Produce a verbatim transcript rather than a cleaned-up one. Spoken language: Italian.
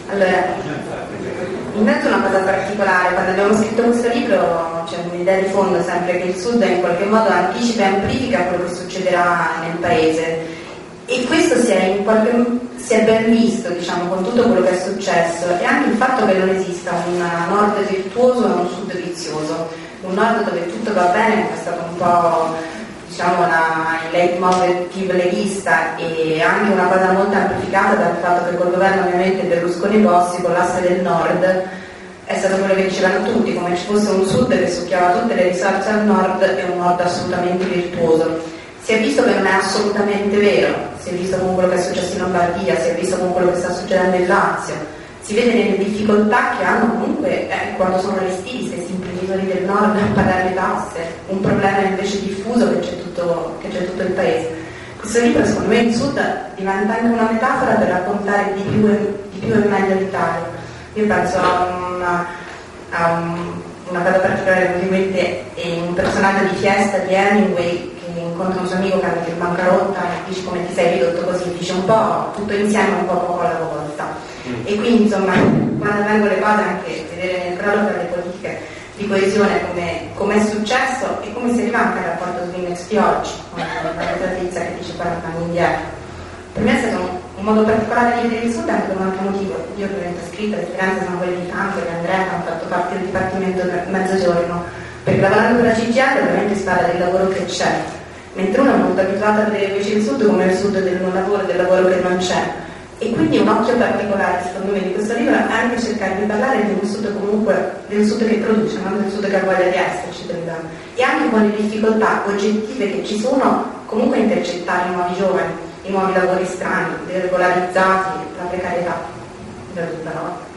Allora, intanto una cosa particolare, quando abbiamo scritto questo libro c'è un'idea di fondo sempre che il Sud in qualche modo anticipa e amplifica quello che succederà nel paese, e questo si è, in qualche, si è ben visto, diciamo, con tutto quello che è successo, e anche il fatto che non esista un nord virtuoso e un sud vizioso, un nord dove tutto va bene, è stato un po', diciamo, una, il leitmotiv leghista, e anche una cosa molto amplificata dal fatto che col governo ovviamente Berlusconi-Bossi, con l'asse del nord, è stato quello che dicevano tutti, come ci fosse un sud che succhiava tutte le risorse al nord e un nord assolutamente virtuoso. Si è visto che non è assolutamente vero, si è visto con quello che è successo in Lombardia, si è visto con quello che sta succedendo in Lazio, si vede nelle difficoltà che hanno comunque eh, quando sono restiti stessi imprenditori del nord a pagare le tasse, un problema invece diffuso che c'è tutto, che c'è tutto il paese. Questo libro secondo me il Sud diventa anche una metafora per raccontare di più e, di più e meglio l'Italia. Io penso a una, a un, una cosa particolare, ovviamente è un personaggio di Fiesta di Hemingway che incontra un suo amico che ha in bancarotta e dice: come ti sei ridotto così? Dice: un po' tutto insieme, un po' poco alla volta. Mm. E quindi insomma, quando vengono le cose, anche vedere nel crollo per le politiche di coesione come, come è successo e come si arriva anche al rapporto Svinex-Pioggi, con la notizia che dice quaranta anni indietro. Per me è stato un, un modo particolare di vedere il Sud, anche per un altro motivo. Io ovviamente ho scritto, le esperienze sono quelle di Franco e di Andrea, che hanno fatto parte del Dipartimento del Mezzogiorno, perché lavorando per la C G I L ovviamente si parla del lavoro che c'è, mentre uno è molto abituato a vedere invece il Sud come il Sud del non lavoro, del lavoro che non c'è. E quindi un occhio particolare, secondo me, di questo libro è anche cercare di parlare di un Sud comunque, del Sud che produce, non del Sud che ha voglia di esserci, e anche con le difficoltà oggettive che ci sono, comunque intercettare i nuovi giovani, i nuovi lavori strani, deregolarizzati, la precarietà, per tutta la